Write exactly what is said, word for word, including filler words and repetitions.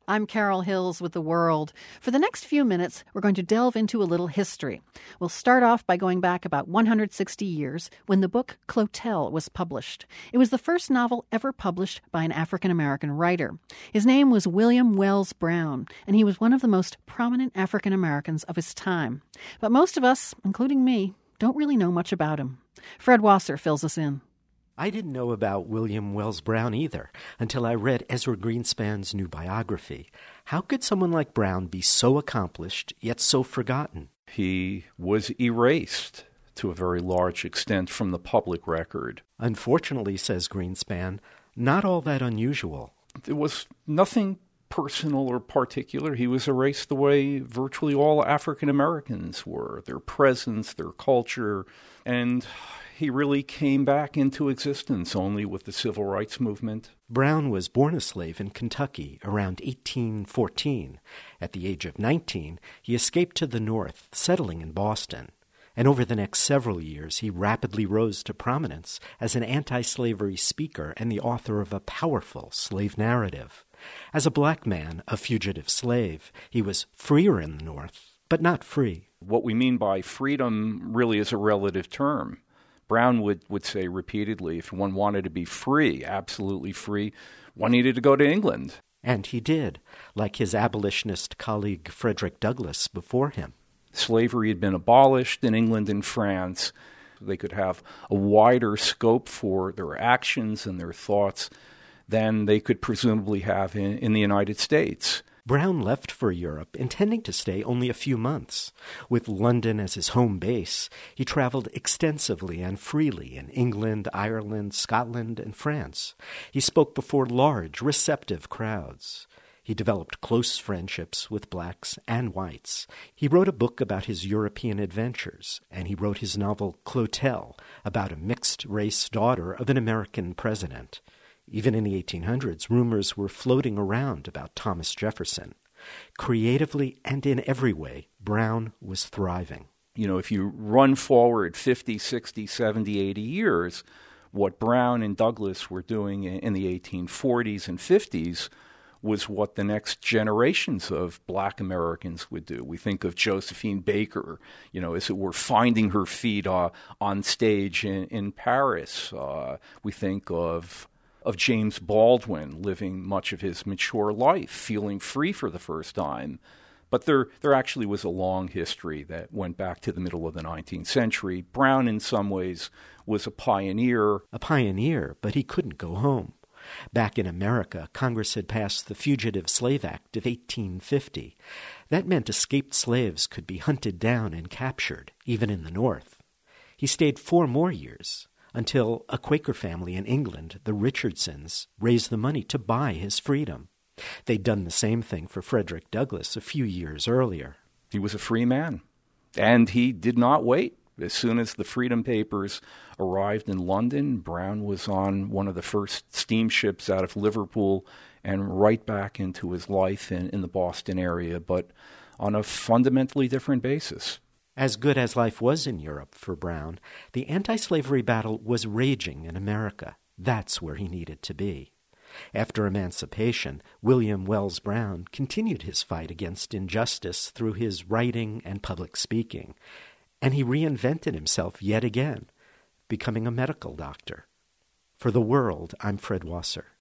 I'm Carol Hills with The World. For the next few minutes, we're going to delve into a little history. We'll start off by going back about one hundred sixty years when the book Clotel was published. It was the first novel ever published by an African-American writer. His name was William Wells Brown, and he was one of the most prominent African-Americans of his time. But most of us, including me, don't really know much about him. Fred Wasser fills us in. I didn't know about William Wells Brown either until I read Ezra Greenspan's new biography. How could someone like Brown be so accomplished, yet so forgotten? He was erased to a very large extent from the public record. Unfortunately, says Greenspan, not all that unusual. There was nothing personal or particular. He was erased the way virtually all African Americans were, their presence, their culture, and he really came back into existence only with the civil rights movement. Brown was born a slave in Kentucky around eighteen fourteen. At the age of nineteen, he escaped to the North, settling in Boston. And over the next several years, he rapidly rose to prominence as an anti-slavery speaker and the author of a powerful slave narrative. As a black man, a fugitive slave, he was freer in the North, but not free. What we mean by freedom really is a relative term. Brown would, would say repeatedly, if one wanted to be free, absolutely free, one needed to go to England. And he did, like his abolitionist colleague Frederick Douglass before him. Slavery had been abolished in England and France. They could have a wider scope for their actions and their thoughts than they could presumably have in, in the United States. Brown left for Europe, intending to stay only a few months. With London as his home base, he traveled extensively and freely in England, Ireland, Scotland, and France. He spoke before large, receptive crowds. He developed close friendships with blacks and whites. He wrote a book about his European adventures, and he wrote his novel Clotel about a mixed-race daughter of an American president. Even in the eighteen hundreds, rumors were floating around about Thomas Jefferson. Creatively and in every way, Brown was thriving. You know, if you run forward fifty, sixty, seventy, eighty years, what Brown and Douglass were doing in the eighteen forties and fifties was what the next generations of black Americans would do. We think of Josephine Baker, you know, as it were, finding her feet uh, on stage in, in Paris. Uh, we think of of James Baldwin living much of his mature life, feeling free for the first time. But there there actually was a long history that went back to the middle of the nineteenth century. Brown, in some ways, was a pioneer. A pioneer, but he couldn't go home. Back in America, Congress had passed the Fugitive Slave Act of eighteen fifty. That meant escaped slaves could be hunted down and captured, even in the North. He stayed four more years, until a Quaker family in England, the Richardsons, raised the money to buy his freedom. They'd done the same thing for Frederick Douglass a few years earlier. He was a free man, and he did not wait. As soon as the Freedom Papers arrived in London, Brown was on one of the first steamships out of Liverpool and right back into his life in, in the Boston area, but on a fundamentally different basis. As good as life was in Europe for Brown, the anti-slavery battle was raging in America. That's where he needed to be. After emancipation, William Wells Brown continued his fight against injustice through his writing and public speaking, and he reinvented himself yet again, becoming a medical doctor. For The World, I'm Fred Wasser.